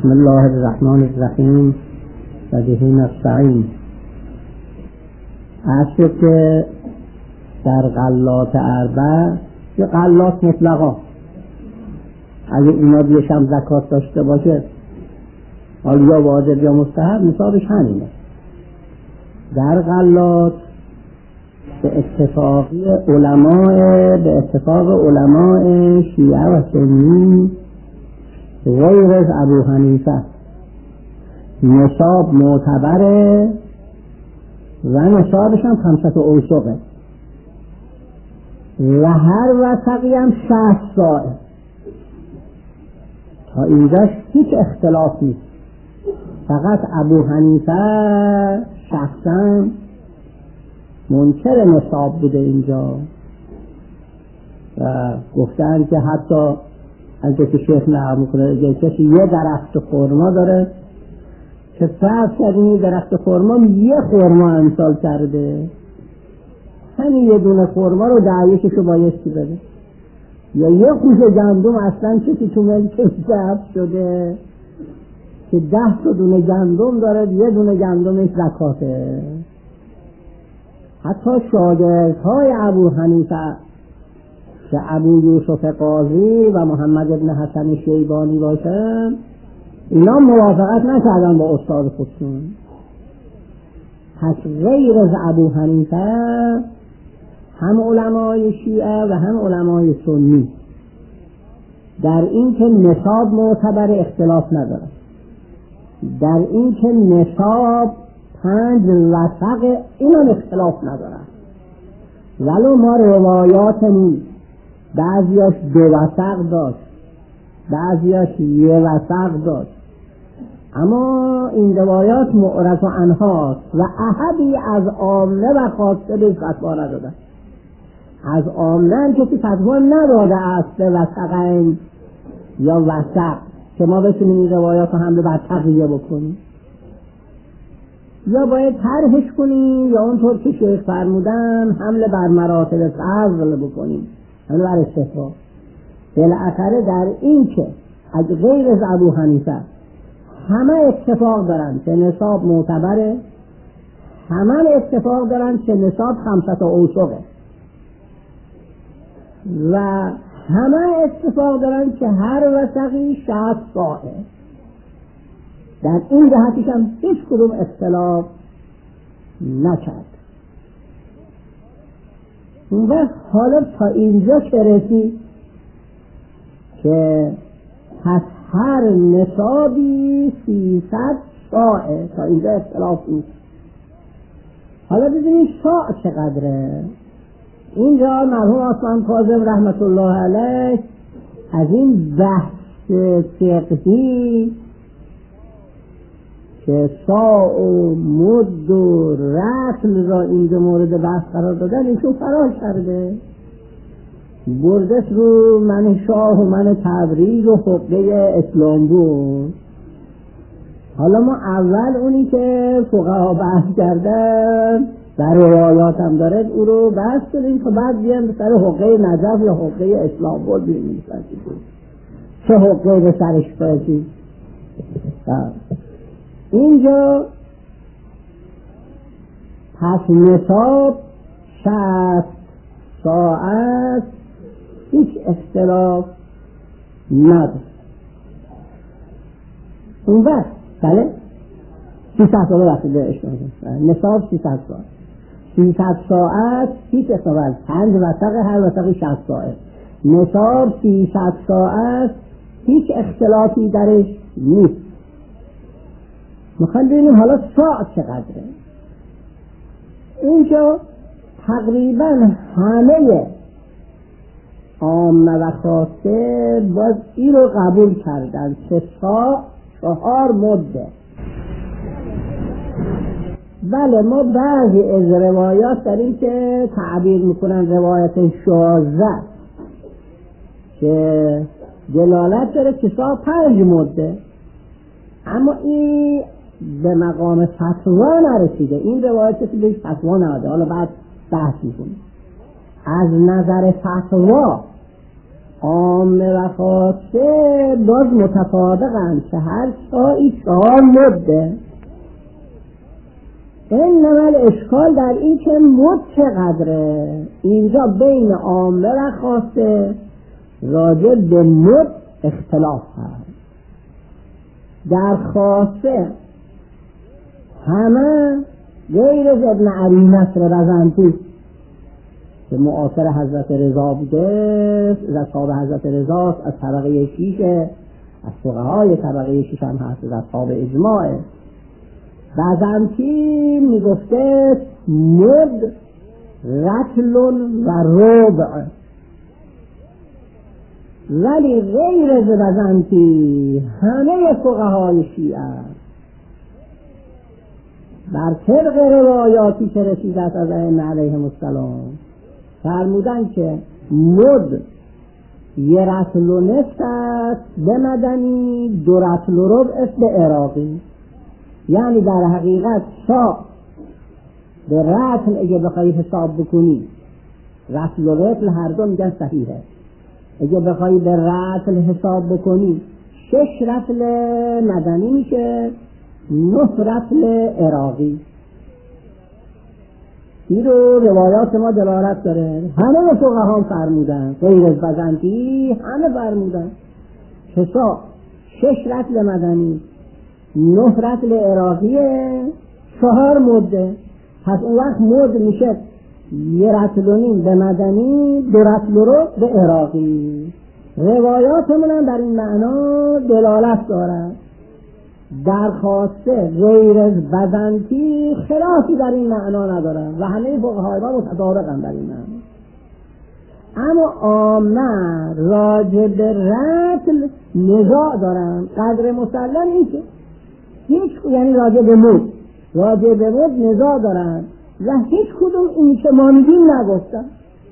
بسم الله الرحمن الرحیم و به نستعین. عرض که در غلات اربع یا غلات مطلقا اگه اینا بیش هم زکات داشته باشه، حالا یا واجب یا مستحب، نصابش همینه. در غلات به اتفاق علماء شیعه و سنی غیر از ابو حنیفه نصاب معتبره و نصابش هم 500 اوسقه و هر وثقی هم 60 ساعه. تا اینجاش هیچ اختلاف نیست. فقط ابو حنیفه شخصا منکر نصاب بوده اینجا و گفتن که حتی اگه که شیخ نقل میکنه اگه کسی یه درخت خرما داره که فرض کردیم درخت خرما یه خرما امسال کرده، همین یه دونه خرما رو دعیششو بایستی بده، یا یه خوشه گندم اصلا کسی تو ملکش ضبط شده که 10 تا دونه گندم داره، یه دونه گندمش زکاته. حتی شاگردهای ابو حنیفه که ابو یوسف قاضی و محمد ابن حسن شیبانی باشن، اینا موافقت نکردن با استاد خودشون. پس غیر از ابو حنیفه هم علمای شیعه و هم علمای سنی در این که نصاب معتبر اختلاف نداره، در این که نصاب 5 وثق اینا اختلاف نداره. ولو ما روایاتمون بعضیاش 2 وثق داشت، بعضیاش 1 وثق داشت، اما این روایات معرض عنهاست و احدی از عامه و خاصه به فتوا نداده. از عامه کسی فتوا نداده است 2 وثقین یا وثق که ما بتونیم این روایات رو حمله بر تقیه بکنیم، یا باید طرحش کنیم یا اونطور که شیخ فرمودن حمله بر مراتب فضل بکنیم، حمله بر استحباب. بالاخره در این که از غیر از ابو حنیفه همه اتفاق دارن که نصاب معتبره، همه اتفاق دارن که نصاب 500 اوسقه و همه اتفاق دارن که هر وثقی 60 ساعه. در این جهتش هم هیچ کدوم اختلاف نکرد. اون وقت حالا تا اینجا که رسید که پس هر نصابی 300 ساعه، تا اینجا اختلاف نیست. حالا ببینید ساعت چقدره. اینجا مرحوم عثمان کاظم رحمت الله علیه از این بحث فقهی که ساع و مد و رطل را اینجا مورد بحث قرار دادن ایشون فرار کرده، بردش رو من شاه و من تبریز و حقه اسلام بود. حالا ما اول اونی که فقها بحث کردن در روایات هم داره او رو بحث کنیم تا بعد بیان به سر حقه نجف یا حقه اسلام بود بینیم چه حقه به سرش باشید. اینجا پس نصاب 60 ساعت هیچ اختلاف نداره. اون وقت بله 300 ساعت وقتی دارش نصاب 300 ساعت 300 ساعت هیچ اختلاف. 5 وثق هر وثق 60 ساعت نصاب 300 ساعت هیچ اختلافی درش نیست. میخوایم ببینیم حالا ساعت چقدره. اینجا تقریبا همه عامه و خاصه باز این رو قبول کردن که ساعت 4 مده. بله ما بعضی از روایات داریم که تعبیر میکنن روایت شاذه که دلالت داره که ساعت 5 مده، اما این به مقام فتوا نرسیده. این روایت که بهش فتوا نده، حالا بعد بحث میکنیم. از نظر فتوا عامه و خاصه باز متفاوتند که هر سایی 4 مده. این نمال اشکال در این که مد چقدره. اینجا بین عامه و خاصه راجع به مد اختلاف هست. در خاصه همه غیر از ابن علی نصر رزنطی که معاصر حضرت رضا بوده، از اصحاب حضرت رضا، از طبقه 6، از فقهای طبقه 6 هم هست، از اصحاب اجماع. رزنطی میگفته مد رطل و ربع، ولی غیر از رزنطی همه فقهای شیعه بر طبق روایاتی که رسیدت از ائمه علیهم السلام فرمودن که مد 1 رطل و نصف است به مدنی، 2 رطل و ربع است به عراقی. یعنی در حقیقت سا به رطل اگه بخوایی حساب بکنی، رطل و رطل هر دو میگن صحیحه، اگه بخوایی به رطل حساب بکنی 6 رطل مدنی میشه، 9 رطل عراقی. این رو روایات ما دلالت داره. همه فقها فرمودن، غیر از بزنطی همه فرمودن حساب 6 رطل مدنی، 9 رطل عراقیه، 4 مده. پس اون وقت مد میشه 1 رطل و نیم به مدنی، 2 رطل و ربع به عراقی. روایاتمون هم در این معنا دلالت دارد. در خاصه غیر از بزنطی خلافی در این معنا ندارن و همه فقهای ما متفاوتن در این معنا. اما عامه راجع به رطل نزاع دارن. قدر مسلم این که هیچ، یعنی راجع به مد نزاع دارن و هیچ کدوم این که ما میگیم نگفتن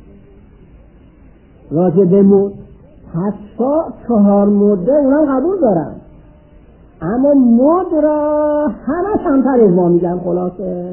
راجع به مد. حتی 4 مده اونا قبول دارن، اما مد را همه کمتر از ما میگن. خلاصه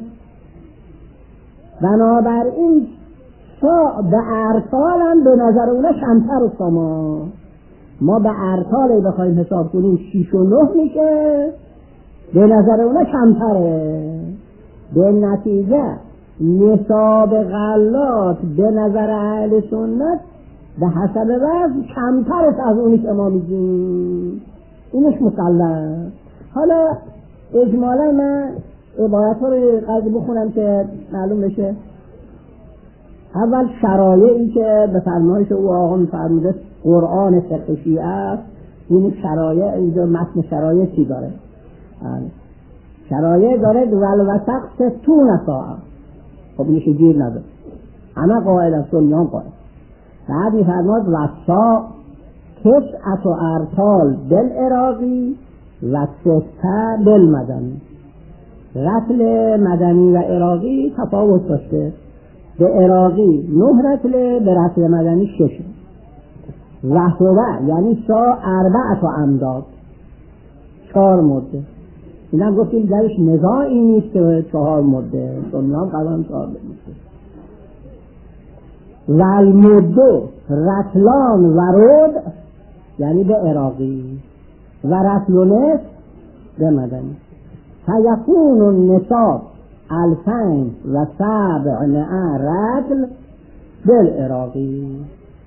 بنابراین سا به ارطال هم به نظر اونا کمتر از ما به ارطال بخوایم حساب کنیم 6 و 9 میشه، به نظر اونا کمتره. به نتیجه نصاب غلات به نظر اهل سنت به حسب وزن کمتر از اونی که ما میگیم. اینش مسلم. حالا اجمالا من عبارت ها رو قضی بخونم که معلوم بشه. اول شرایعی که به فرمایش او آقا می‌فرموده قرآن فقه شیعه است. این شرایع اینجا متن شرایع چی داره؟ شرایع داره والوسق 60 ساعه. خب اینش گیر نداره، همه قائل از سنیان قائل. بعد می‌فرماد وسا تسعت و ارطال بالعراقی و 6 بالمدنی. رطل مدنی و عراقی تفاوت داشته. به عراقی 9 رطل، به رطل مدنی 6. و هو یعنی سا 4 امداد، 4 مده. این هم گفتیم درش نزاعی نیست که 4 مده، سنیان قبلا 4 مده. و المدو رطلان و ربع یعنی به عراقی و رطل و نصف به مدنی. فیکون النصاب 2700 رطل بالعراقی.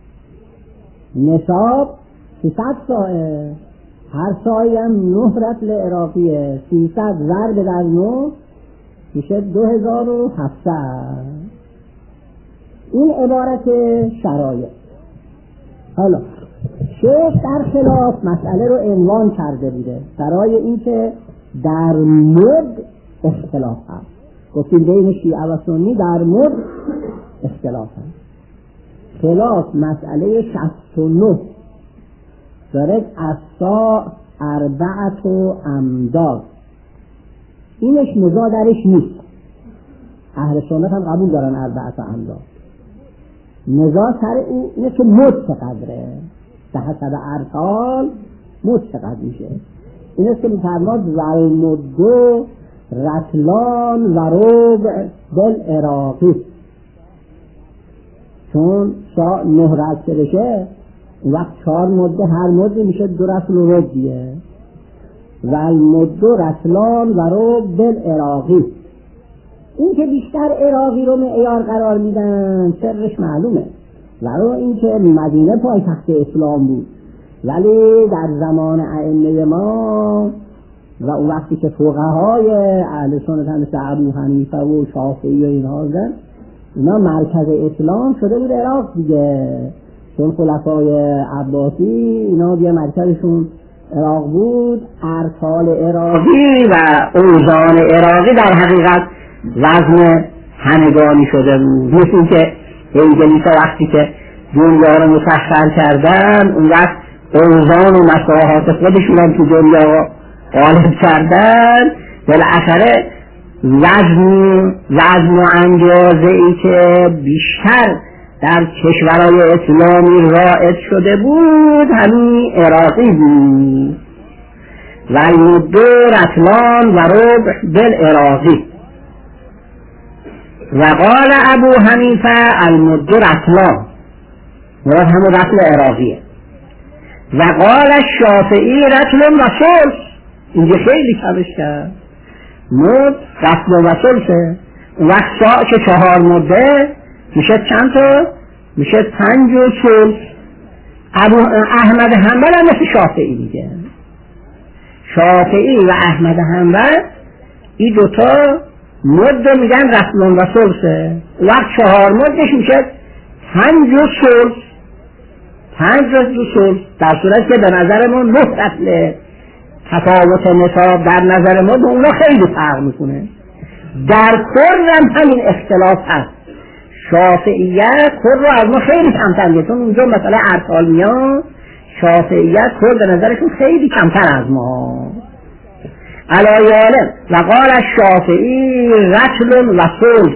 نصاب 300 ساعه، هر ساعه هم 9 رطل عراقیه، 300 ضرب در 9 میشه 2700. این عبارت شرایع. حالا شیخ در خلاف مسئله رو عنوان کرده بوده برای اینکه در مد اختلاف هست. گفتیم بین شیعه و سنی در مد اختلاف هست. خلاف مسئله 69 داره از سا 4 امداد. اینش نزاع درش نیست، اهل سنت هم قبول دارن 4 امداد. نزاع سر اینه که مد چقدره، به حسب ارطال مد چقدر میشه. این است که میفرماد والمدو رطلان و ربع بالعراقی. چون 9 رطل بشه اون وقت 4 مده، هر مده میشه 2 رطل و ربعیه. و المد رطلان و ربع بالعراقی. این که بیشتر عراقی رو معیار قرار میدن سرش معلومه، ولو این که مدینه پایتخت اسلام بود، ولی در زمان ائمه ما و اون وقتی که فقهای اهل سنت مثل ابو حنیفه و شافعی و اینها بودن، اینا مرکز اسلام شده بود عراق دیگه، چون خلفای عباسی اینا دیگه مرکزشون عراق بود. ارسال عراقی و اوزان عراقی در حقیقت وزن همگانی شده بود، مثل این که انگلیسا وقتی که دنیا رو مسخر کردن اون وقت اوزان و مساحات خودشون هم تو دنیا غالب کردن، بالاخره وزن و اندازه ای که بیشتر در کشورهای اسلامی رائج شده بود همین عراقی بود. و المد رطلان و ربع بالعراقی. و قال ابو حنیفه المد رطلان، مراد همون رطل عراقیه. و قال الشافعی رطل و ثلث، اینجا خیلی کمش کرد، مد رطل و ثلثه. اون وقت ساعت که 4 مده میشه چند تا؟ میشه 5 و ثلث. ابو احمد حنبل هم مثل شافعی دیگه، شافعی و احمد حنبل این دوتا مد میگن رطلون و ثلثه. وقت 4 مدش میشه 5 و ثلث، 5 و ثلث، در صورت که به نظر ما 9 رطله. تفاوت نصاب در نظر ما به اونا خیلی فرق میکنه. در کل هم همین اختلاف هست، شافعیت کل رو از ما خیلی کمتر میگه، چون اونجا مثلا ارسال میاد، شافعیت کل به نظرشون خیلی کمتر از ما. علایالم و قال الشافعی رطل و ثلث.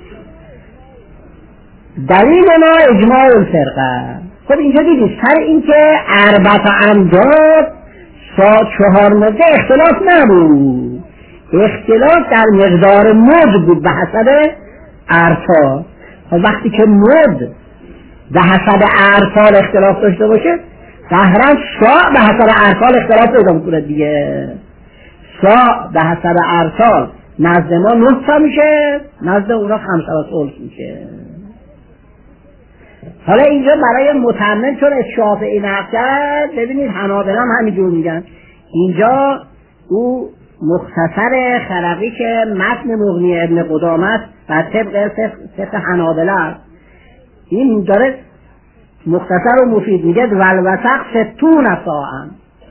دلیل ما اجماع الفرقه. خب اینجا دیدید سر این که اربع امداد 4 مده اختلاف نبود، اختلاف در مقدار مد بود به حسب ارسال. وقتی که مد به حسب ارسال اختلاف داشته باشه، ظاهرا ساع به حسب ارسال اختلاف پیدا میکنه دیگه. ساع به حسب ارسال نزد ما 9 تا میشه، نزد اونا 5 و ثلث میشه. حالا اینجا برای متمم چون شافعی نقل کرد، ببینید حنابلة هم همینجور میگن. اینجا او مختصر خرقی که متن مغنی ابن قدامه است و طبق فقه حنابلة است، این داره مختصر و مفید میگه والوسق 60 ساعا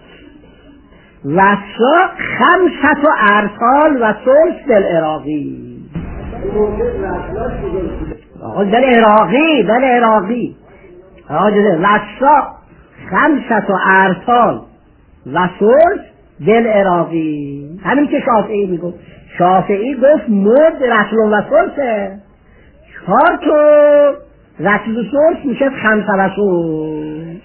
و سا 5 ارسال و ثلث بالعراقی. آقا دل عراقی وسا 5 ارسال و ثلث بالعراقی. همین که شافعی میگفت، شافعی گفت مد رطل و ثلثه، 4 تا رطل و ثلث میشه 5 و ثلث.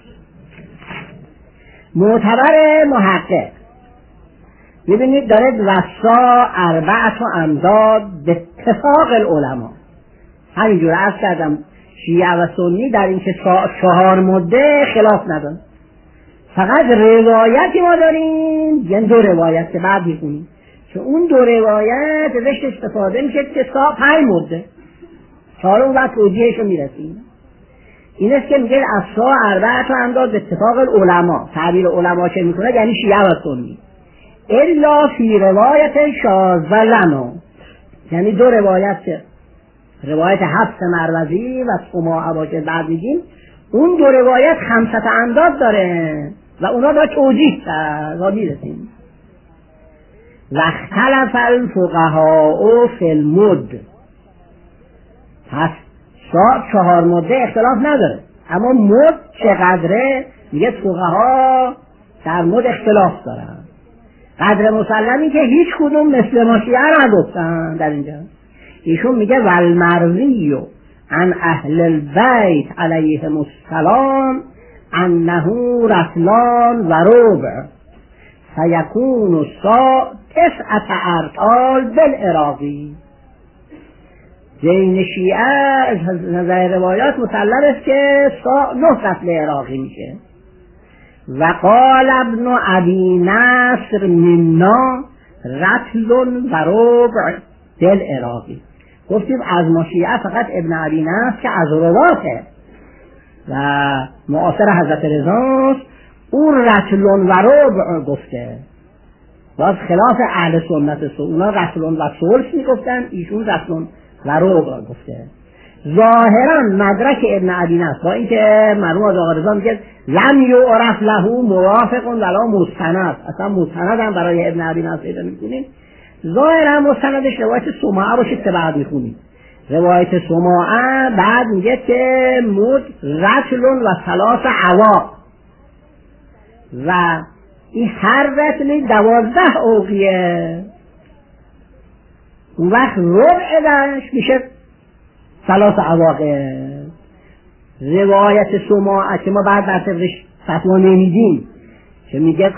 معتبر محقق ببینید داره وسا 4 امداد به اتفاق العلماء. همینجور عرض کردم شیعه و سنی در این که 4 مده خلاف ندارن، فقط روایتی ما داریم، یعنی 2 روایت که بعد میخونیم که اون 2 روایت ازش استفاده میشه که 5 مده. حالا اون وقت توجیهش رو میرسیم. این است که میگه اصلا 4 امداد به اتفاق العلماء. تعبیر علماء چه میکنه؟ یعنی شیعه و سنی. الا فی روایت شاذ لنا، یعنی 2 روایت که روایت حفص مروزی و سماع باشه بعد میگیم، اون 2 روایت 5 امداد داره و اونا دا توجیه کرد و میرسیم. و اختلف الفقهاء فی المد. پس 4 مده اختلاف نداره، اما مد چقدره میگه فقها در مد اختلاف دارن. قدر مسلمی که هیچ کدوم مثل ما شیعه نگفتن در اینجا. ایشون میگه والمروی عن اهل البیت علیهم السلام انه رطلان و ربع فیکون الساع 9 ارطال بالعراقی. بین شیعه از نظر روایات مسلم است که 9 رطل عراقی میشه. و قال ابن ابی نصر منا رطل و ربع دل عراقی. گفتیم از ما شیعه فقط ابن ابی نصر که از رواته و معاصر حضرت رضاست، اون رطل و ربع گفته. باز خلاف اهل سنت اونا رطل و ثلث میگفتن، ایشون رطل و ربع گفته. ظاهرا مدرک ابن ابی نصر با اینکه مرحوم آقا رضا میگه لم یعرف له موافق ولا مستند، اصلا مستند هم برای ابن ابی نصر پیدا نمی‌کنیم. ظاهرا مستندش روایت سماعه باشه که بعد میخونیم. روایت سماعه بعد میگه که مد رطل و 3 عواق و این هر رطلی 12 اوقیه. اون وقت ربع داشت میشه 3 عواقه. روایت سماعه که ما بعد در طبقش فتوا نمیدیم که میگه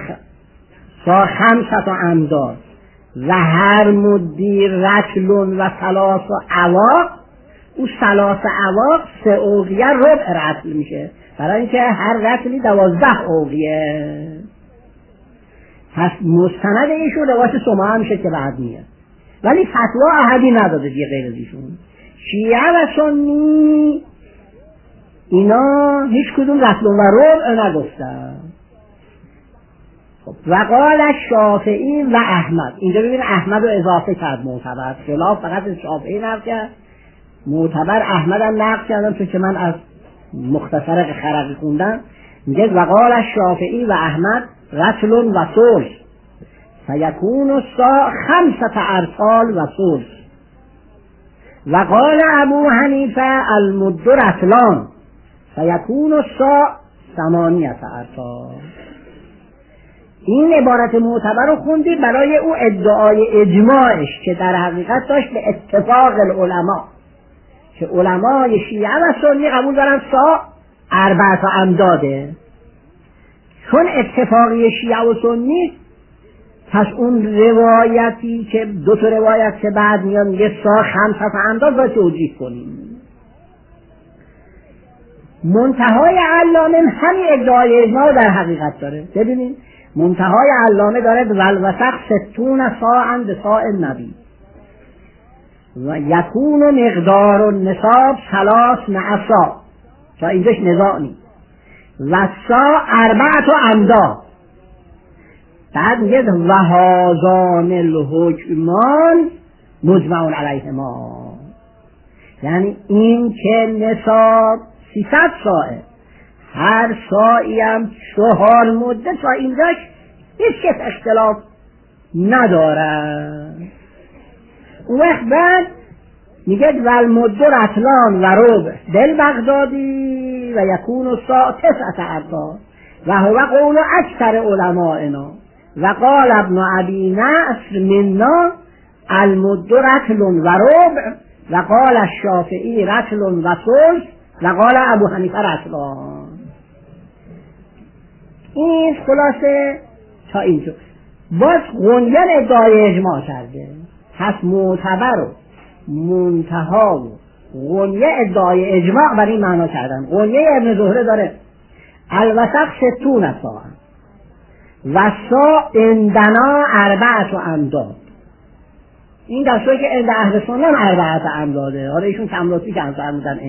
5 امداد و هر مدی رطل و 3 عواق، او 3 عواق 3 اوقیه ربع رطل میشه، برای اینکه هر رطلی 12 اوقیه. پس مستند ایشون روایت سماعه میشه که بعد میاد، ولی فتوا احدی نداده دیگه غیر از ایشون. شیعه و سنی اینا هیچ کدوم رطل و ربع نگفتن. و قال شافعی و احمد، اینجا ببین احمد رو اضافه کرد معتبر، خلاف فقط شافعی نقل کرد، معتبر احمد هم نقل کردم چون که من از مختصر خرقی خوندم. میگه و قال شافعی و احمد رطل و ثلث فیکون الصاع 5 ارطال و ثلث. و قال ابو حنیفه المد رطلان فیکون الصاع 8 ارطال. این عبارت معتبر رو خوندی برای او ادعای اجماعش که در حقیقت داشت به اتفاق العلماء، که علمای شیعه و سنی قبول دارن صاع 4 امداده. چون اتفاقی شیعه و سنی، پس اون روایتی که 2 روایت که بعد میاد میگه صاع 5 امداد باید توجیه کنیم. منتهای علامه همین ادعای اجماع در حقیقت داره. ببینید منتهای علامه داره والوسق 60 صاعا به صاع النبی و یکون مقدار النصاب 3 صاع، تا اینجاش نزاع نیست، و صاع 4 امداد. بعد میگه و هذان الحکمان مجمع علیهما، یعنی این که نصاب 300 صاعه، هر صاعی هم 4 مده، تا اینجاش هیچ کس اختلاف نداره. اون وقت بعد میگه والمد رطلان و ربع دل بغدادی و یکون الصاع 9 ارطال و هو قول اکثر علمائنا. و قال ابن ابی نصر منا المد رطل و ربع و قال الشافعی رطل و ثلث و قال ابو حنیفه رطلان. این خلاصه تا اینجا. باز غنیان ادعای اجماع کرده، پس معتبر و منتها و غنیه ادعای اجماع برای این معنا کردن. غنیه ابن زهره داره الوسق 60 صاع و صاع عندنا 4 امداد. این در صورتی که عند اهل سنت 4 امداده، حالا ایشون کمراتی که انصار بودن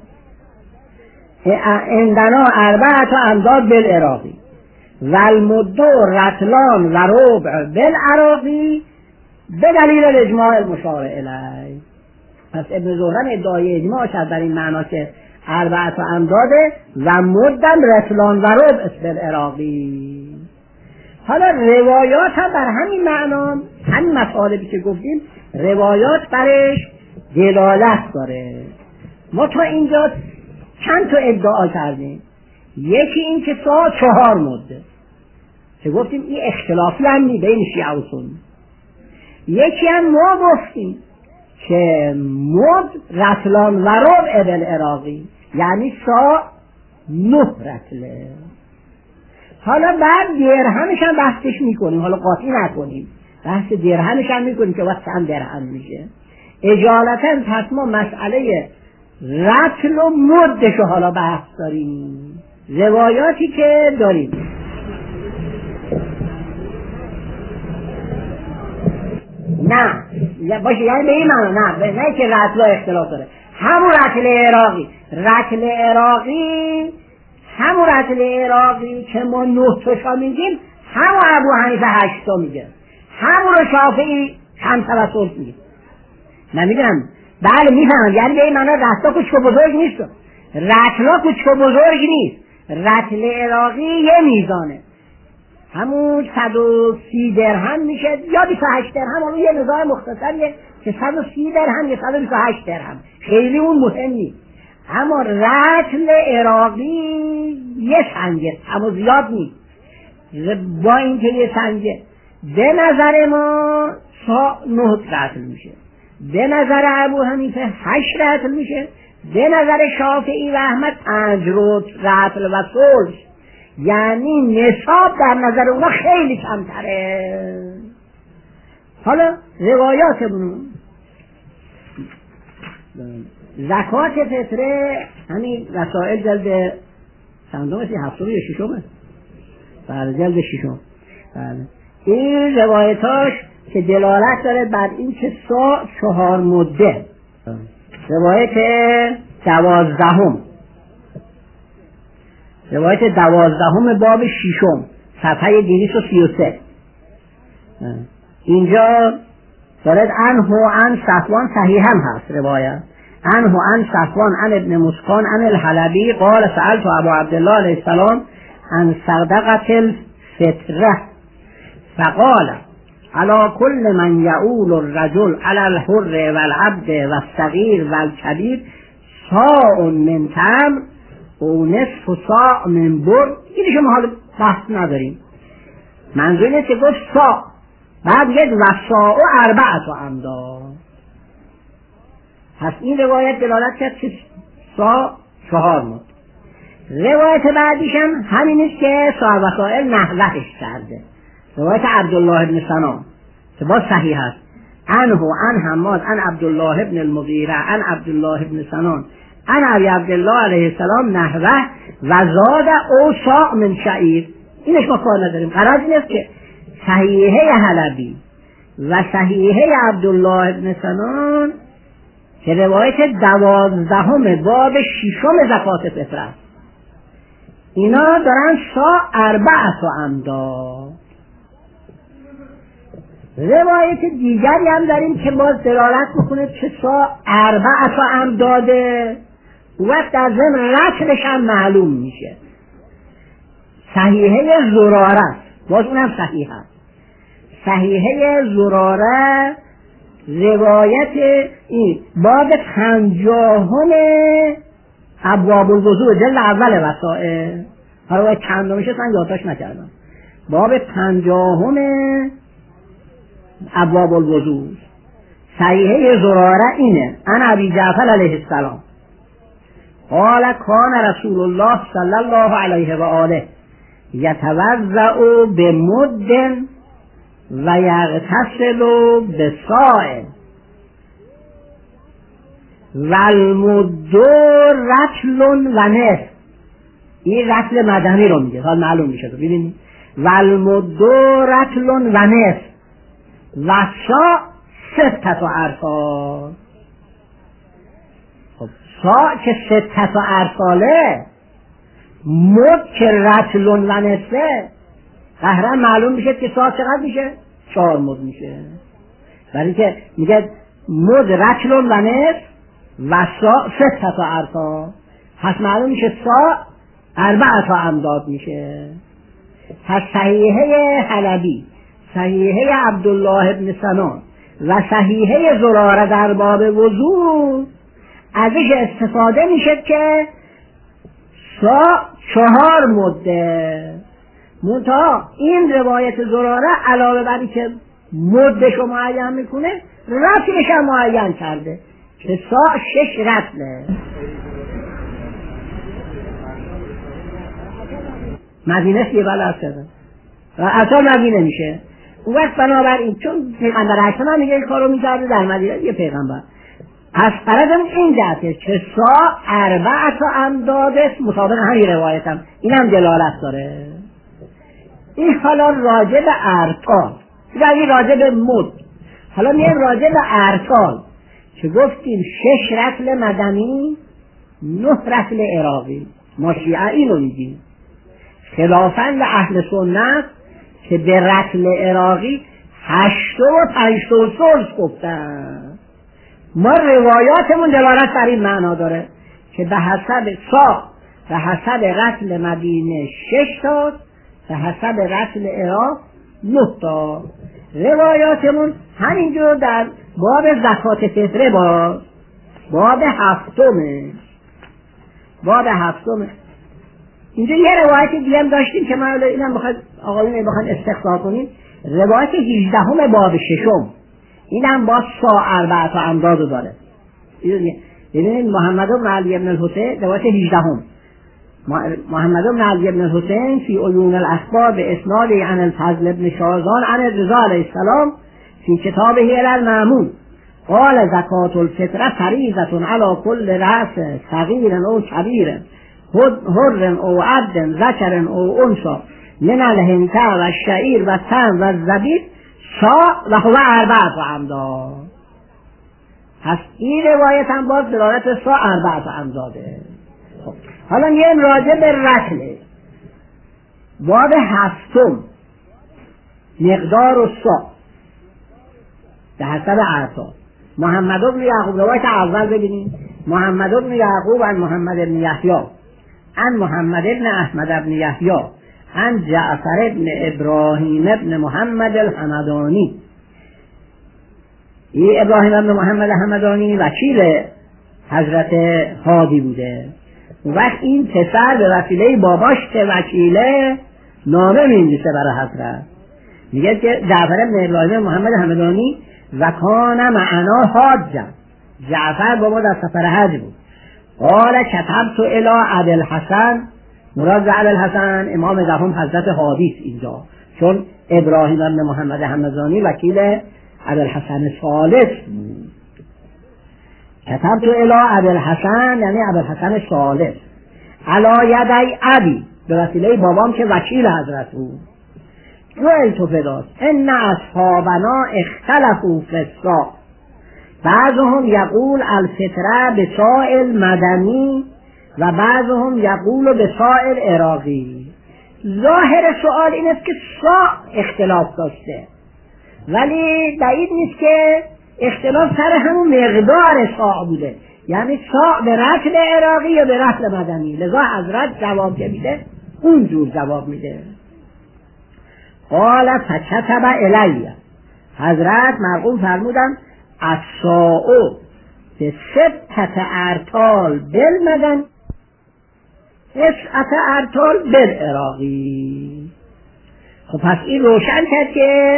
عندنا 4 امداد بالعراقی و المد رطلان و ربع بالعراقی به دلیل الاجماع المشار الیه. پس ابن زهران ادعای اجماع کرد در این معنا که 4 امداده و مدن رطلان و ربع بالعراقی. حالا روایات هم بر همین معنا، همین مطالبی که گفتیم روایات برش دلالت داره. ما تا اینجا چند تا ادعا کردیم. یکی این که صاع 4 مده که گفتیم این اختلافی هم نی بین شیعه و سنی. یکی هم ما گفتیم که مد رطلان و ربع بالعراقی یعنی صاع 9 رطله. حالا بعد درهمش هم بحثش میکنیم، حالا قاطی نکنیم، بحث درهمش هم میکنیم که وقت چند درهم میشه. اجالتا پس ما مسئله رطل و مدش حالا بحث داریم، روایاتی که داریم. نه باشه، یعنی به این معنی نه که رطل اختلاف داره، همون رطل عراقی که ما 9 تا میگیم، همون ابو حنیفه 8 تا میگه، همون رو شافعی 5 توسط میگه. نمیدونم، بله میفهمم، یعنی به این معنی رطلا کوچک و بزرگ نیست، رطلا کوچک و بزرگ نیست، رطل عراقی یه میزانه، همون 130 درهم میشه یا 28 درهم، اون یه نظام مختصریه که 130 درهم یا 128 درهم، خیلی اون مهم نیست. اما رطل عراقی یه سنگه، اما زیاد نیست، با اینکه یه سنگه به نظر ما 9 رطل میشه، به نظر ابو حنیفه 8 رطل میشه، به نظر شافعی و احمد 5 رطل و ثلث، یعنی نصاب در نظر اونا خیلی کمتره. حالا روایاتمون، زکات فطره همین رسائل جلد چندمه؟ 7 یا 6؟ بله جلد 6. بله این روایتاش که دلالت داره بر این که سا 4 مده. روایت 12، روایت 12 باب 6 صفحه 233. اینجا دارد عنه عن صفوان، صحیحا هست روایت، عنه عن صفوان عن ابن مسکان عن الحلبی قال سألت ابو عبدالله علیه السلام عن صدقة الفطره فقال على كل من يؤول الرجل على الحر والعبد والصغير والكبير صاع من تمر و نصف صاع من بر. اینی که ما حالا بحث نداریم، منظور اینه که گفت صاع، بعد یک وصاع و 4 امداد. پس این روایت دلالت کرد که صاع 4 مد. روایت بعدیش هم همینیست که صاحب وسائل نحوهش کرده، روایت عبدالله بن سنان که باز صحیح است، عنه عن حماد عن عبدالله بن المغیره عن عبدالله بن سنان عن ابی عبدالله علیه السلام نحوه و زاد او صاع من شعیر. اینش ما کار نداریم، قرار این است که صحیحه حلبی و صحیحه عبدالله بن سنان که روایت 12 باب 6 زکات فطره است، اینا دارن صاع 4 امداد. روایت دیگری هم داریم که باز دلالت میکنه که صاع 4 امداده، وقت در ضمن رطلش هم معلوم میشه. صحیحه زراره است، باز اونم صحیح است، صحیحه زراره روایت این باب 50 ابواب الوضوء جلد اول وسائل، حالا چندمش من یادداشت نکردم، باب 50 ابواب الوضوء، صحیحه زراره اینه، انا ابی جعفر علیه السلام قال کان رسول الله صلی الله علیه و آله یتوضأ بمد و یغتسل بصاع و المد رطل و نصف. این رطل مدنی رو میگه، حال معلوم میشه تو ببینید، و المد رطل و نصف و صاع 6 ارطال. خب صاع که 6 ارطاله، مد که رطل و نصفه، قهرن معلوم میشه که صاع چقدر میشه؟ 4 مد میشه، برای که میگه مد رطل و نصف و صاع 6 ارطال، پس معلوم میشه صاع 4 امداد میشه. پس صحیحه حلبی، صحیحه عبدالله بن سنان و صحیحه زراره در باب وضوء ازش استفاده میشه که صاع 4 مده. منتها این روایت زراره علاوه بر این که مدش رو معین میکنه، رطلش هم معین کرده که صاع 6 رطله. مدینه 30 بله از کردن و اصلا مدینه میشه، اون وقت بنابراین چون پیغمبر اکرم هم میگه این کارو میکرده در مدینه یه پیغمبر، پس قرارم این جهته که سا 4 امداد مطابق همین روایت هم این هم دلالت داره. این حالا راجع به ارکان و راجع به مد. حالا میگه راجع به ارکان که گفتیم 6 رطل مدنی 9 رطل عراقی، ما شیعه اینو میگیم، خلافاً به اهل سنت که به رطل عراقی 8 و 5 ثلث گفتن. ما روایاتمون دلالت بر این معنا داره که به حسب سا به حسب رطل مدینه 6 تا، به حسب رطل عراق 9 تا. روایاتمون همینجور در باب زکات فطره باب 7 اینجا یه روایت دیگه هم داشتیم که ما اینم بخواد آقایون بخواد استقصا کنیم، روایت 18 باب 6 اینم با سا 4 امداد داره. ببینید محمد بن علی بن الحسین روایت 18 محمد بن علی بن الحسین فی عیون الاخبار به اسناد عن الفضل بن شازان عن الرضا علیه السلام فی کتابه الی المأمون قال زکات الفطره فریضة علی کل رأس صغیر او کبیر حر او عبد ذکر او انثی من الحنطه و الشعیر و التمر و الزبیب سا و هو 4 امداد. پس این روایت هم باز دلالت سا 4 امداده. حالا میگیم راجع به رطل باب 7 مقدار و سا به حسب ارکان. محمد بن یعقوب روایت اول ببینیم. محمد بن یعقوب عن محمد بن یحیی عن محمد بن احمد بن یحیی عن جعفر بن ابراهیم بن محمد الحمدانی. این ابراهیم بن محمد الحمدانی وکیل حضرت هادی بوده. وقت این پسر به وسیله باباش که وکیله نامه می‌نویسه برای حضرت، میگه که جعفر بن ابراهیم محمد الحمدانی و کان معنا حاجا، جعفر بابا در سفر حج بود. قال کتبت الی ابوالحسن، مراد ابوالحسن امام دهم حضرت هادی اینجا، چون ابراهیم بن محمد الحمدانی وکیل ابوالحسن ثالث بود. کتبت الی ابوالحسن یعنی ابوالحسن ثالث علی یدی ابی، به وسیله بابام که وکیل حضرت بود. جویت فداس ان اصحابنا اختلفوا فی السا، بعضهم یقول الفطره بساء المدنی و بعضهم یقول بساء العراقی. ظاهر سؤال این است که سا اختلاف داشته، ولی بعید نیست که اختلاف سر همون مقدار سا بوده، یعنی سا به رطل عراقی یا به رطل مدنی. لذا حضرت جواب که میده اونجور جواب میده. قال فکتب الی، حضرت مرقوم فرمودن الساء به 6 ارطال بالمدنی 9 ارطال بالعراقی. خب پس این روشن کرد که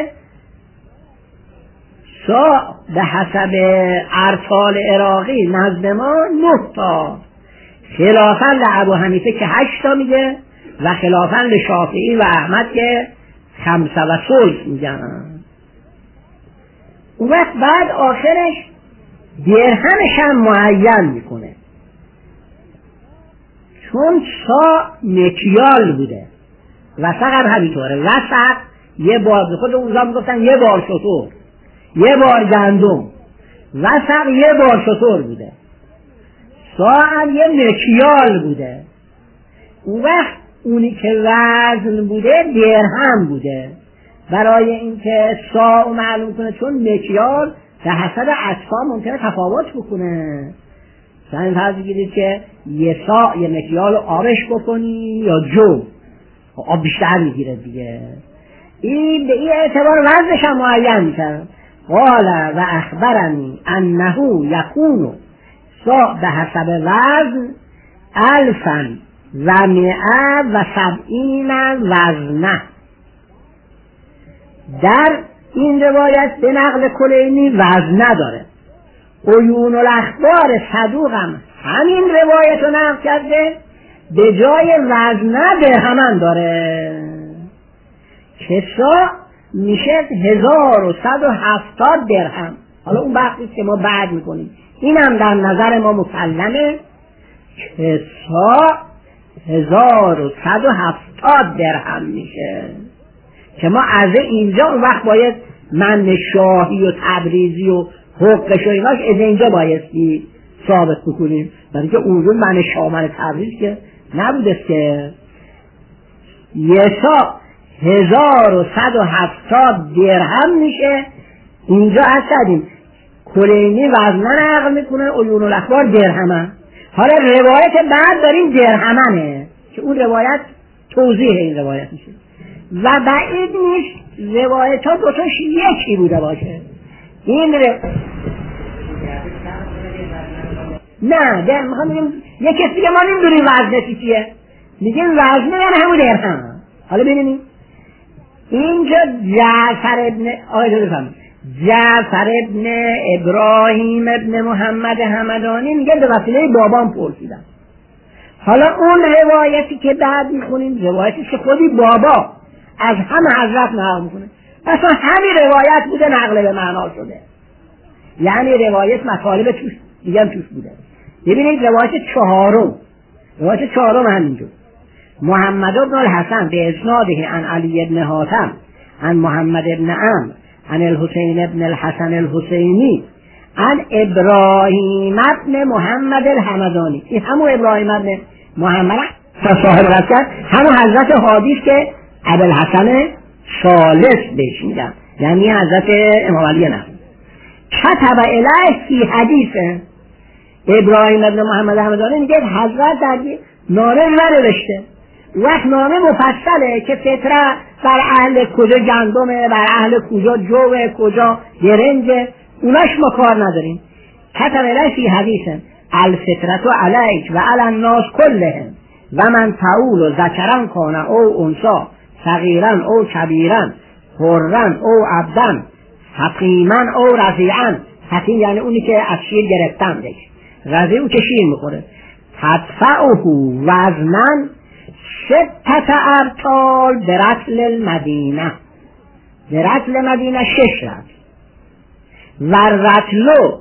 سا به حسب ارطال عراقی نزد ما 9 تا، خلافاً لابو حنیفه که 8 تا میگه و خلافاً لشافعی و احمد که 5 و ثلث میگن. اون وقت بعد آخرش درهمش هم معین میکنه، چون سا مکیال بوده، وسق هم همینطوره. وسق یه بار خود اونجا میگفتن یه بار شطور، یه بار گندم، وسق یه بار شطور بوده، سا هم یه مکیال بوده. اون وقت اونی که وزن بوده درهم بوده، برای اینکه سا معلوم کنه، چون مکیال به حسب اجسام ممکنه تفاوت بکنه. مثلا فرض بگیرید که یه سا یه مکیال آبش بکنی یا جو، آب بیشتر میگیره دیگه. این به این اعتبار وزنش هم معین میکنه. قال و اخبرنی انه یکون سا به حسب وزن 1170 وزنه. در این روایت به نقل کلینی وزن نداره. عیون الاخبار صدوقم همین روایت رو نقل کرده، به جای وزن درهم داره که سا میشه 1170 درهم. حالا اون بحثی که ما بعد میکنیم، این هم در نظر ما مسلمه که 1170 درهم میشه که ما از اینجا اون وقت باید من شاهی و تبریزی و حقش و ایناش از اینجا بایستی ثابت بکنیم، برای که اونجور من شاه من تبریز که نبوده که 1170 درهم میشه. اینجا از کردیم کلینی وزنن عقل میکنه، عیون الاخبار درهمن. حالا روایت بعد داریم درهمنه که اون روایت توضیح این روایت میشه و بعید نیست روایت ها دوتاش یکی بوده باشه. این نه میخوام بگیم یک کسی که ما نمیدونیم وزنه چیه، میگیم وزنه یعنی همون درهم. حالا ببینیم اینجا جعفر ابن ابراهیم ابن محمد همدانی میگه به وسیله بابام پرسیدم. حالا اون روایتی که بعد میخونیم روایتی که خودی بابا از همه حضرت نقل میکنه، اصلا همین روایت بوده نقل به معنا شده، یعنی روایت مطالب توش دیگه هم توش بوده. ببینید روایت چهارم همینجور محمد بن الحسن به اسناده عن علی بن حاتم عن محمد بن عمرو عن الحسین بن الحسن الحسینی عن ابراهیم بن محمد الحمدانی. این همون ابراهیم بن محمد صاحب رسول همون حضرت حادیث که ابوالحسن ثالث بهش میگن، یعنی حضرت امام علی نه. کتب الیه فی حدیثه، ابراهیم بن محمد الحمدانی میگه حضرت در نامه ننوشته، وقت نامه مفصله که فطره بر اهل کجا گندمه، بر اهل کجا جوه، کجا برنجه، اوناش ما کار نداریم. کتب الیه فی حدیثه الفطرة علیک و علی الناس کلهم و من تعول و ذکرن کانه او انسا صغیرن او کبیرن حرن او عبدن حقیمن او رضیعن. حقیم یعنی اونی که از شیر گرفتن دیگه، رضیع او که شیر میخوره. تدفعه وزنن 6 ارطال برطل المدینه، برطل مدینه 6 رطل و رطلو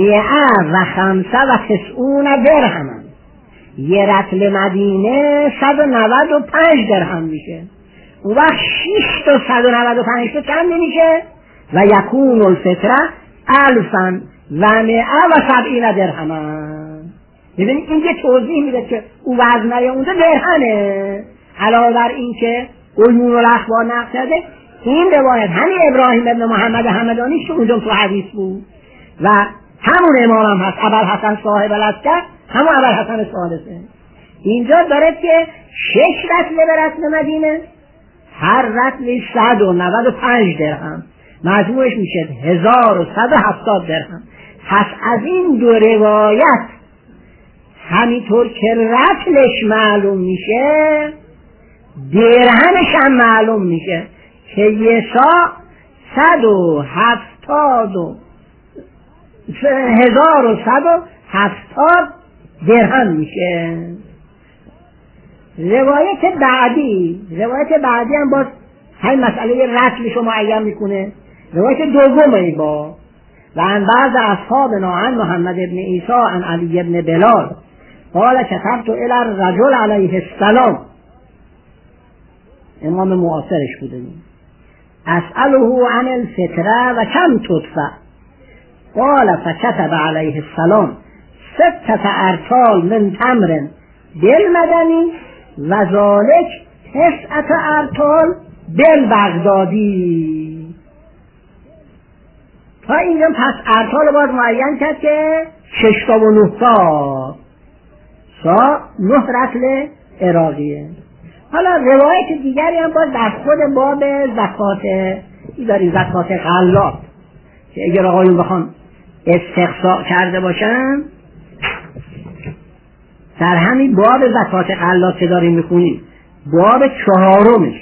195 درهم، یه رطل مدینه 195 درهم میشه. اون وقت 6 تا 195 تا کم نمیشه و یکون الفطره 1170 درهم. ببینید این که توضیح میده که اون وزنه اونجا درهمه، علاوه بر این که عیون الاخبار نقل کرده این روایت همین ابراهیم ابن محمد همدانی که اونجا تو حدیث بود و همون امام هم هست ابوالحسن صاحب العسکر، همون ابوالحسن ثالثه. اینجا داره که 6 رطل به رطل مدینه، هر رطل 195 درهم، مجموعش میشه 1170 درهم. پس از این دو روایت همینطور که رطلش معلوم میشه درهمش هم معلوم میشه که یه سا 1170 درهم میشه. روایت بعدی هم باز همین مسئله رطلش رو معین میکنه. روایت دومه با و عن بعض اصحابنا عن محمد بن عیسی عن علی بن بلال قال كتبت الى الرجل علیه السلام، امام معاصرش بوده، اسأله عن الفطره و کم تدفع، قال فكتب علیه السلام 6 ارطال من تمر بالمدنی و ذالک 9 ارطال بالبغدادی. تا اینجا پس ارطال باید معین کرد که 6 تا و 9 تا 9 رطل عراقیه. حالا روایت دیگری هم باز در خود باب زکات داریم، زکات غلات، که اگر آقایون بخوان استقصا کرده باشن در همین باب زکات غلات که داریم میخونیم باب 4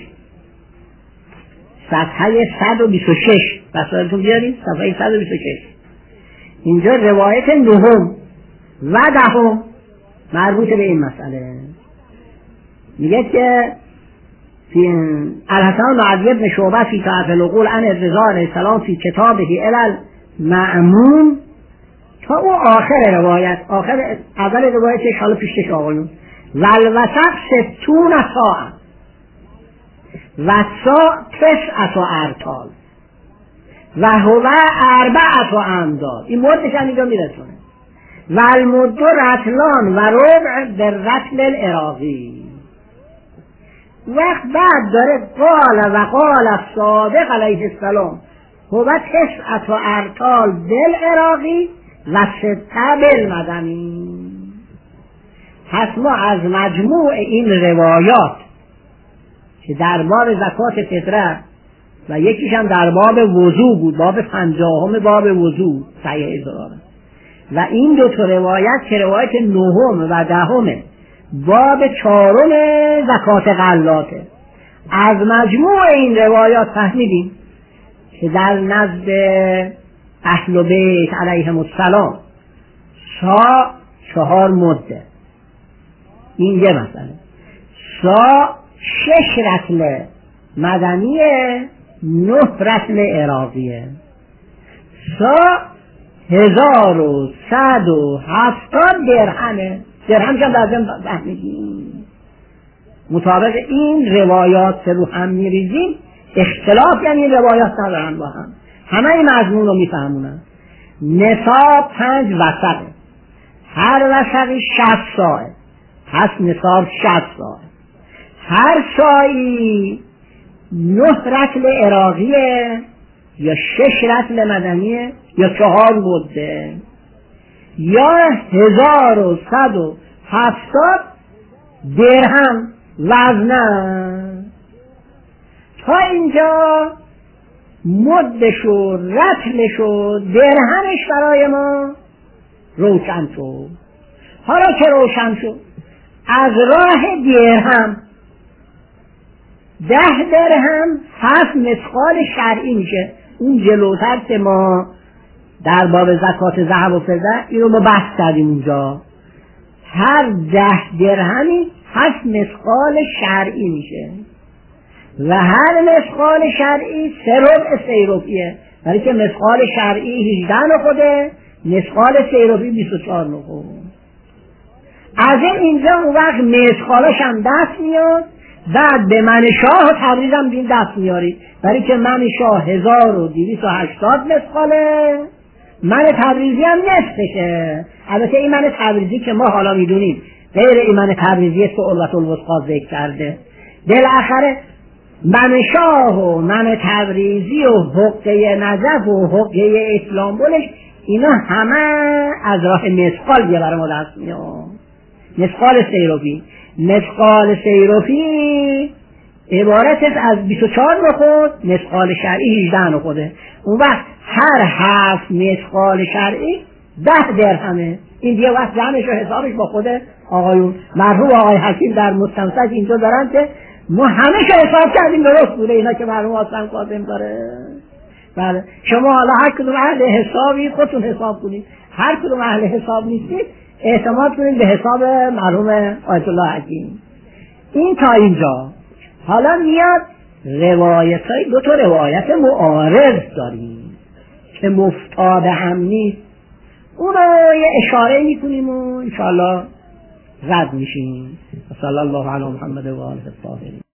صفحه 126 بسیارتون بیارید، صفحه 126 اینجا روایت 9 و 10 مربوط به این مسئله میگه که الحسن بن علی بن شعبه فی تعرف العقول عن الرضا علیه السلام فی کتابه الی المأمون تا او آخر روایت، آخر اول روایتش حالا پیشتش آقایون والوسق 60 ساعه و ساع 9 ارطال و هو 4 امداد. این مدتش هم اینجا میرسونه. و المد رطلان و ربع در رطل العراقی. وقت بعد داره قال و قال الصادق علیه السلام هو 9 ارطال بالعراقی و 6 بالمدنی. پس ما از مجموع این روایات که در باب زکات فطره و یکیش هم در باب وضو بود، باب 50 باب وضو صحیح داره، و این دو تا روایت که روایت 9 و 10 باب 4 زکات غلاته، از مجموع این روایات فهمیدیم که در نزد اهل بیت علیهم السلام سا 4 مده، این یه مسئله. سا 6 رطل مدنیه، 9 رطل عراقیه. سا 1170 درهمه. درهم که لازم فهمیدیم مطابق این روایات که رو هم میریزیم اختلاف، یعنی روایات ندارن با هم، همه این مضمون رو میفهمونن. نصاب 5 وسقه، هر وسقی 60 ساعه، پس نصاب 60 ساعه. هر سایی 9 رطل عراقیه یا 6 رطل مدنیه یا 4 مده یا 1170 درهم وزنه. تا اینجا مدش و رطلش و درهمش برای ما روشن شد. حالا که روشن شد، از راه درهم 10 درهم 7 مثقال شرعی میشه. اون جلوتر که ما در باب زکات ذهب و فضه این رو ما بحث کردیم اونجا، هر 10 درهمی 7 مثقال شرعی میشه و هر مثقال شرعی 3 ربع سیروفیه، برای که مثقال شرعی 18 نخوده، مثقال سیروفی 24 نخوده. از اینجا اون وقت مثقالش هم دست میاد، بعد به من شاه و تبریز هم دین دست میارید، برای که من شاه 1280 مثقاله، من تبریزی هم نصفشه. البته این من تبریزی که ما حالا میدونیم غیر این من تبریزی که عروة الوثقی ذکر کرده. بالاخره من شاه و من تبریزی و حقه نجف و حقه اسلامبولش اینا همه از راه مثقال یه برای ما دست میاد. مثقال سیروفی، مثقال سیروفی عبارت از 24 نخود، مثقال شرعی 18 نخوده. اون وقت هر 7 مثقال شرعی 10 درهمه. این دیگه وقت جمعش و حسابش با خود آقایون مرحوم آقای حکیم در مستمسک اینجا دارن که ما همه شو حساب کردیم درست بوده اینا که مرحوم آسان کاظم داره. بله شما حالا هر کدوم اهل حسابی خودتون حساب کنید، هر کدوم اهل حساب نیستید اعتماد کنید به حساب مرحوم آیت الله حکیم. این تا اینجا. حالا میاد روایت های 2 تا روایت معارض داریم که مفتاد هم نیست، اون رو یه اشاره میکنیم و انشاءالله رد میشیم. صلی الله علی محمد و آله الطاهرین.